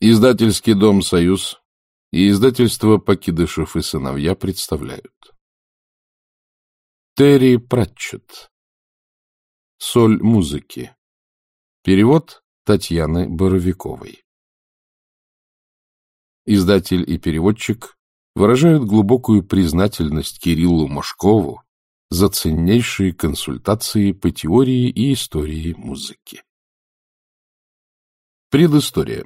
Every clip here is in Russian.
Издательский дом «Союз» и издательство «Покидышев и сыновья» представляют. Терри Пратчетт. «Соль музыки». Перевод Татьяны Боровиковой. Издатель и переводчик выражают глубокую признательность Кириллу Мошкову за ценнейшие консультации по теории и истории музыки. Предыстория.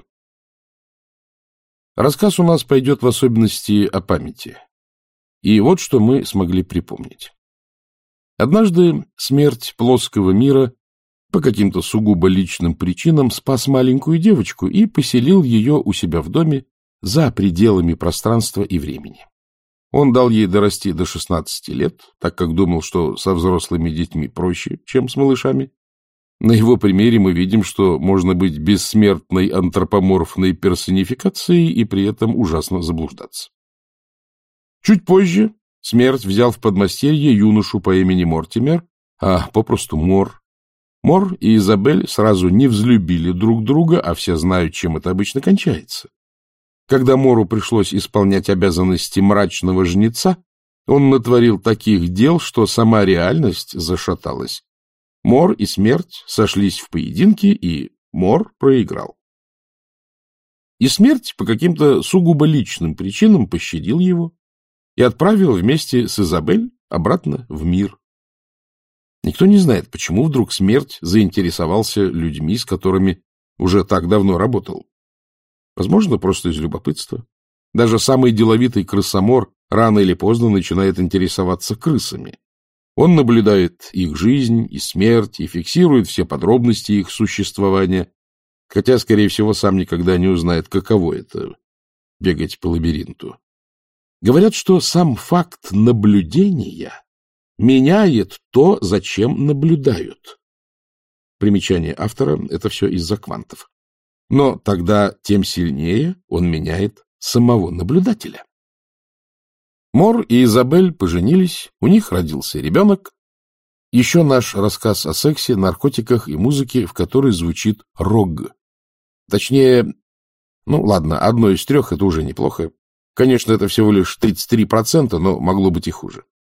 Рассказ у нас пойдет в особенности о памяти. И вот что мы смогли припомнить. Однажды смерть плоского мира по каким-то сугубо личным причинам спас маленькую девочку и поселил ее у себя в доме за пределами пространства и времени. Он дал ей дорасти до 16 лет, так как думал, что со взрослыми детьми проще, чем с малышами. На его примере мы видим, что можно быть бессмертной антропоморфной персонификацией и при этом ужасно заблуждаться. Чуть позже смерть взял в подмастерье юношу по имени Мортимер, а попросту Мор. Мор и Изабель сразу не взлюбили друг друга, а все знают, чем это обычно кончается. Когда Мору пришлось исполнять обязанности мрачного жнеца, он натворил таких дел, что сама реальность зашаталась. Мор и смерть сошлись в поединке, и Мор проиграл. И смерть по каким-то сугубо личным причинам пощадил его и отправил вместе с Изабель обратно в мир. Никто не знает, почему вдруг смерть заинтересовался людьми, с которыми уже так давно работал. Возможно, просто из любопытства. Даже самый деловитый крысомор рано или поздно начинает интересоваться крысами. Он наблюдает их жизнь и смерть и фиксирует все подробности их существования, хотя, скорее всего, сам никогда не узнает, каково это — бегать по лабиринту. Говорят, что сам факт наблюдения меняет то, зачем наблюдают. Примечание автора — это все из-за квантов. Но тогда тем сильнее он меняет самого наблюдателя. Мор и Изабель поженились, у них родился ребенок. Еще наш рассказ о сексе, наркотиках и музыке, в которой звучит рог. Точнее, ладно, одно из трех — это уже неплохо. Конечно, это всего лишь 33%, но могло быть и хуже.